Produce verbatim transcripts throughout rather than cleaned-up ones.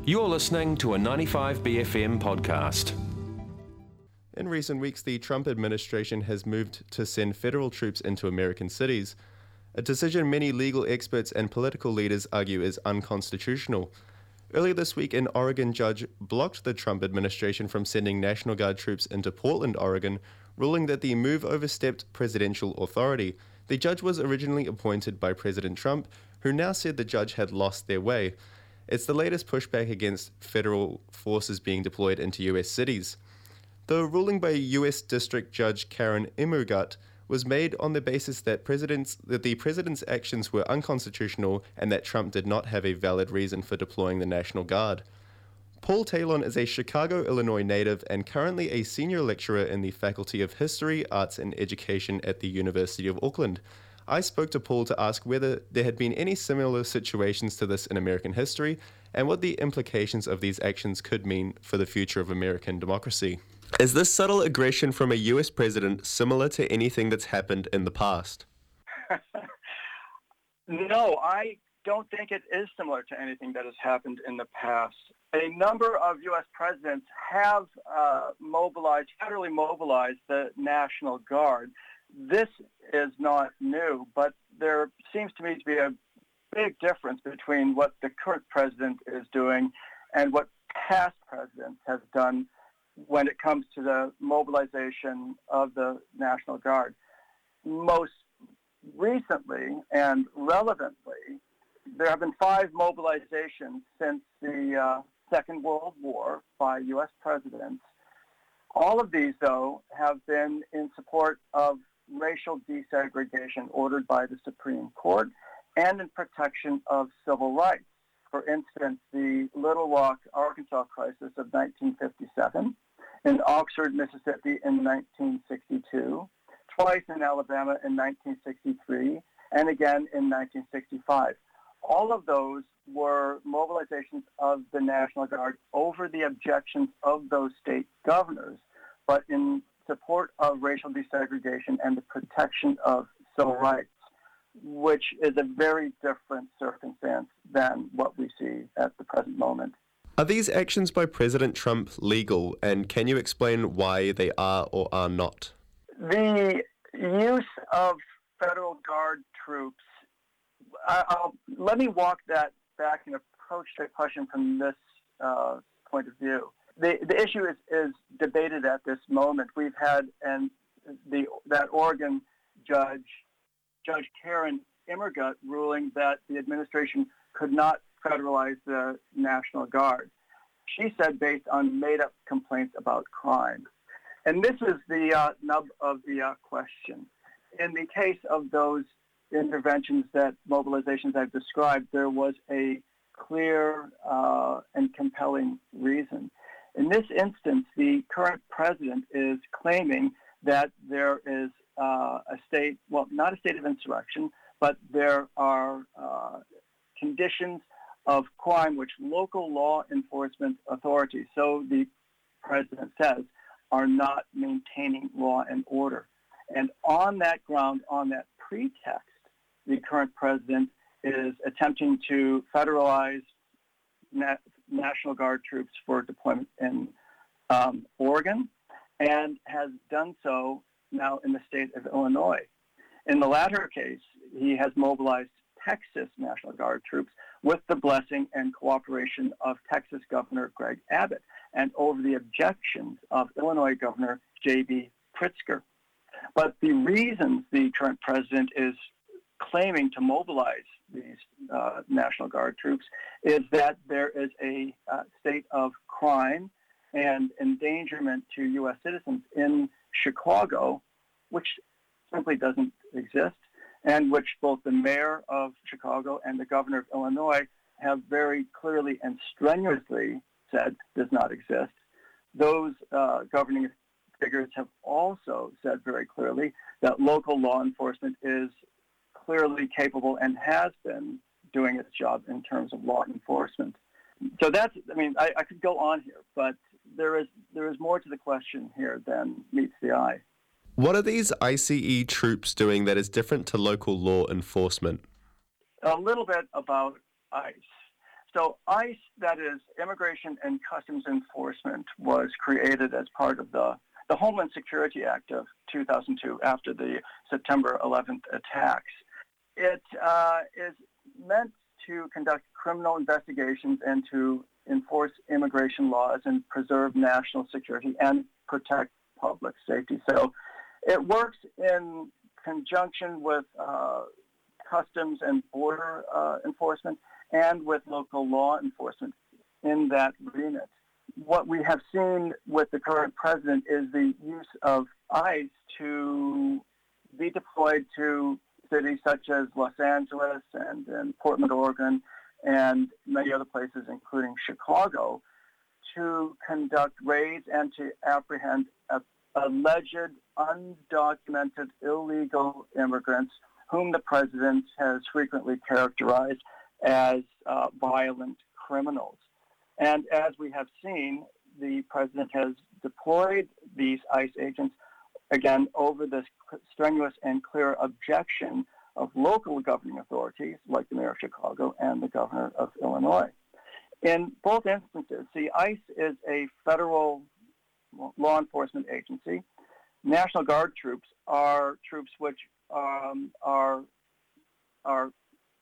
You're listening to a ninety-five B F M podcast. In recent weeks, the Trump administration has moved to send federal troops into American cities, a decision many legal experts and political leaders argue is unconstitutional. Earlier this week, an Oregon judge blocked the Trump administration from sending National Guard troops into Portland, Oregon, ruling that the move overstepped presidential authority. The judge was originally appointed by President Trump, who now said the judge had lost their way. It's the latest pushback against federal forces being deployed into U S cities. The ruling by U S District Judge Karen Immergut was made on the basis that, president's, that the president's actions were unconstitutional and that Trump did not have a valid reason for deploying the National Guard. Paul Talon is a Chicago, Illinois native and currently a senior lecturer in the Faculty of History, Arts and Education at the University of Auckland. I spoke to Paul to ask whether there had been any similar situations to this in American history and what the implications of these actions could mean for the future of American democracy. Is this subtle aggression from a U S president similar to anything that's happened in the past? No, I don't think it is similar to anything that has happened in the past. A number of U S presidents have uh, mobilized, federally mobilized the National Guard. This is not new, but there seems to me to be a big difference between what the current president is doing and what past presidents have done when it comes to the mobilization of the National Guard. Most recently and relevantly, there have been five mobilizations since the uh, Second World War by U S presidents. All of these, though, have been in support of racial desegregation ordered by the Supreme Court and in protection of civil rights. For instance, the Little Rock, Arkansas crisis of nineteen fifty-seven, in Oxford, Mississippi in nineteen sixty-two, twice in Alabama in nineteen sixty-three, and again in nineteen sixty-five. All of those were mobilizations of the National Guard over the objections of those state governors, but in support of racial desegregation and the protection of civil rights, which is a very different circumstance than what we see at the present moment. Are these actions by President Trump legal, and can you explain why they are or are not? The use of federal Guard troops, I, I'll, let me walk that back and approach the question from this uh, point of view. The, the issue is, is debated at this moment. We've had and the that Oregon judge, Judge Karen Immergut, ruling that the administration could not federalize the National Guard. She said based on made-up complaints about crime. And this is the uh, nub of the uh, question. In the case of those interventions, that mobilizations I've described, there was a clear uh, and compelling reason. In this instance, the current president is claiming that there is uh, a state, well, not a state of insurrection, but there are uh, conditions of crime which local law enforcement authorities, so the president says, are not maintaining law and order. And on that ground, on that pretext, the current president is attempting to federalize na- National Guard troops for deployment in um, Oregon, and has done so now in the state of Illinois. In the latter case, he has mobilized Texas National Guard troops with the blessing and cooperation of Texas Governor Greg Abbott and over the objections of Illinois Governor J B Pritzker. But the reasons the current president is claiming to mobilize these uh, National Guard troops is that there is a uh, state of crime and endangerment to U S citizens in Chicago, which simply doesn't exist, and which both the mayor of Chicago and the governor of Illinois have very clearly and strenuously said does not exist. Those uh, governing figures have also said very clearly that local law enforcement is clearly capable and has been doing its job in terms of law enforcement. So that's, I mean, I, I could go on here, but there is there is more to the question here than meets the eye. What are these I C E troops doing that is different to local law enforcement? A little bit about ICE. So ICE, that is Immigration and Customs Enforcement, was created as part of the, the Homeland Security Act of two thousand two after the September eleventh attacks. It uh, is meant to conduct criminal investigations and to enforce immigration laws and preserve national security and protect public safety. So it works in conjunction with uh, customs and border uh, enforcement and with local law enforcement in that remit. What we have seen with the current president is the use of ICE to be deployed to cities such as Los Angeles and, and Portland, Oregon, and many other places, including Chicago, to conduct raids and to apprehend uh, alleged undocumented illegal immigrants whom the president has frequently characterized as uh, violent criminals. And as we have seen, the president has deployed these ICE agents, again, over this strenuous and clear objection of local governing authorities, like the mayor of Chicago and the governor of Illinois. In both instances, the ICE is a federal law enforcement agency. National Guard troops are troops which um, are are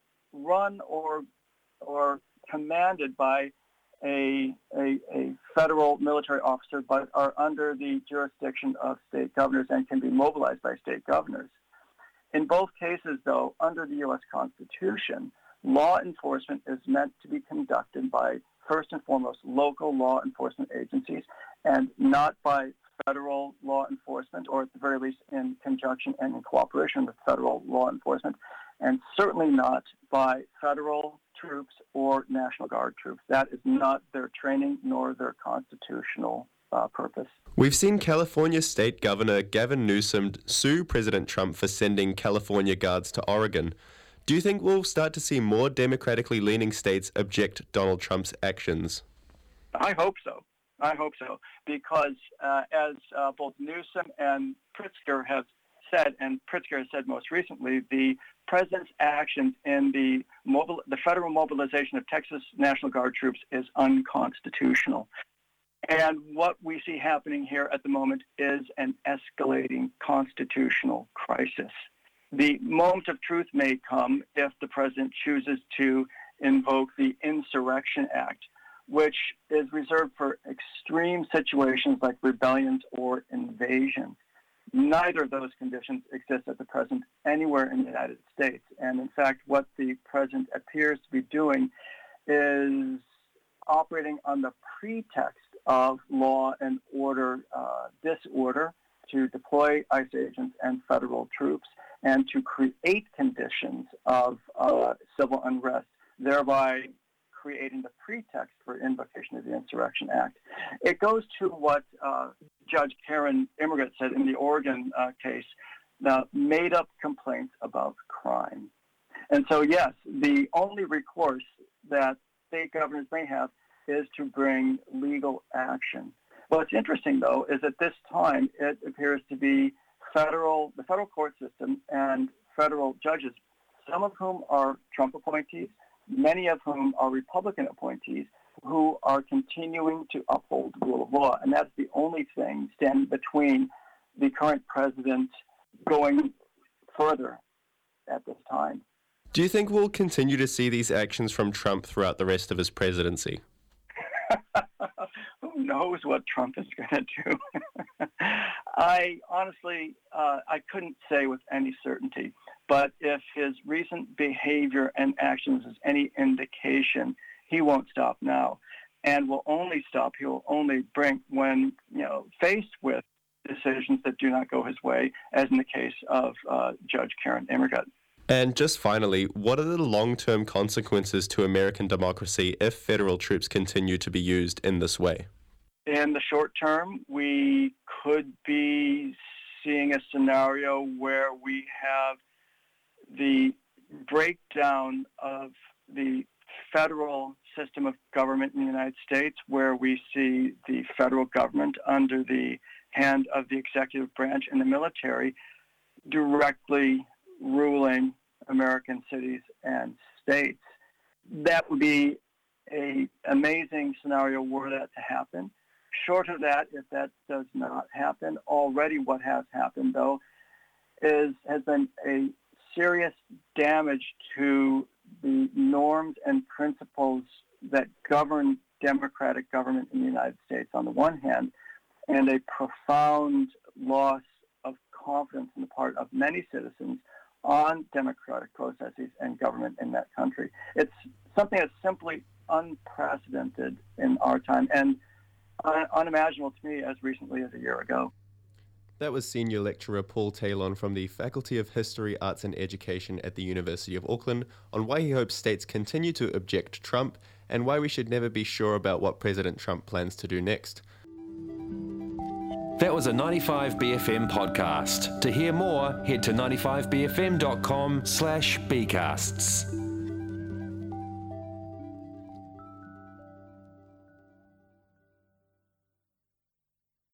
run or or commanded by a, a, a federal military officer, but are under the jurisdiction of state governors and can be mobilized by state governors. In both cases, though, under the U S Constitution, law enforcement is meant to be conducted by, first and foremost, local law enforcement agencies and not by federal law enforcement, or at the very least in conjunction and in cooperation with federal law enforcement, and certainly not by federal troops or National Guard troops. That is not their training nor their constitutional uh, purpose. We've seen California State Governor Gavin Newsom sue President Trump for sending California guards to Oregon. Do you think we'll start to see more democratically leaning states object Donald Trump's actions? I hope so. I hope so, because uh, as uh, both Newsom and Pritzker have said, and Pritzker has said most recently, the president's actions in the mobile, the federal mobilization of Texas National Guard troops is unconstitutional. And what we see happening here at the moment is an escalating constitutional crisis. The moment of truth may come if the president chooses to invoke the Insurrection Act, which is reserved for extreme situations like rebellions or invasion. Neither of those conditions exist at the present anywhere in the United States. And in fact, what the president appears to be doing is operating on the pretext of law and order uh, disorder to deploy ICE agents and federal troops and to create conditions of uh, civil unrest, thereby creating the pretext for invocation of the Insurrection Act. It goes to what uh, Judge Karen Immergut said in the Oregon uh, case, the made-up complaints about crime. And so, yes, the only recourse that state governors may have is to bring legal action. What's interesting, though, is at this time it appears to be federal, the federal court system and federal judges, some of whom are Trump appointees, many of whom are Republican appointees, who are continuing to uphold the rule of law. And that's the only thing standing between the current president going further at this time. Do you think we'll continue to see these actions from Trump throughout the rest of his presidency? Who knows what Trump is going to do? I honestly, uh, I couldn't say with any certainty. But if his recent behavior and actions is any indication, he won't stop now, and will only stop. He will only bring when you know faced with decisions that do not go his way, as in the case of uh, Judge Karen Immergut. And just finally, what are the long-term consequences to American democracy if federal troops continue to be used in this way? In the short term, we could be seeing a scenario where we have the breakdown of the federal system of government in the United States, where we see the federal government under the hand of the executive branch and the military directly ruling American cities and states. That would be a amazing scenario were that to happen. Short of that, if that does not happen, already what has happened, though, is has been a serious damage to the norms and principles that govern democratic government in the United States on the one hand, and a profound loss of confidence on the part of many citizens on democratic processes and government in that country. It's something that's simply unprecedented in our time and un- unimaginable to me as recently as a year ago. That was Senior Lecturer Paul Talon from the Faculty of History, Arts and Education at the University of Auckland on why he hopes states continue to object Trump and why we should never be sure about what President Trump plans to do next. That was a ninety-five B F M podcast. To hear more, head to ninety-five b f m dot com slash bcasts.